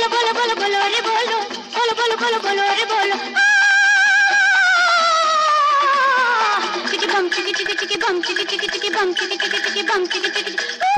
बोलो बोलो बोलो रे बोलो, बोलो बोलो बोलो बोलो रे बोलो। चिकी बम चिकी चिकी चिकी बम चिकी चिकी चिकी बम चिकी चिकी चिकी बम चिकी चिकी।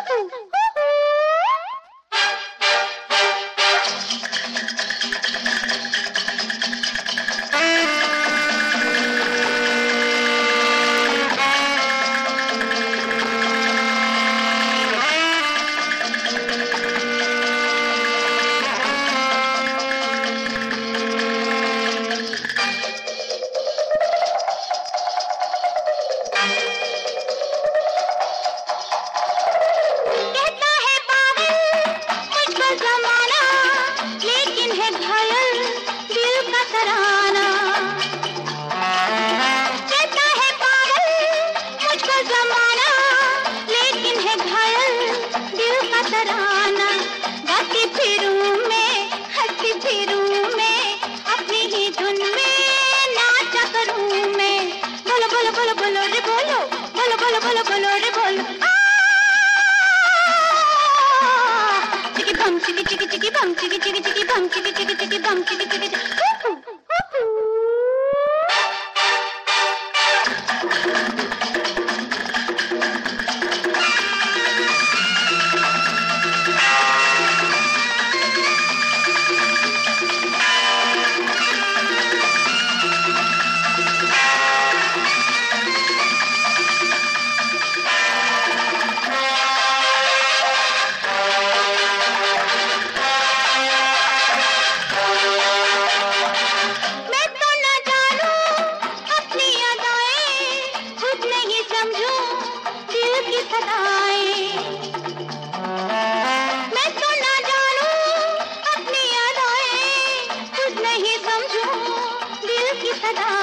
Chiki chiki chiki bum chiki chiki chiki bum chiki chiki chiki bum chiki chiki chiki. सदा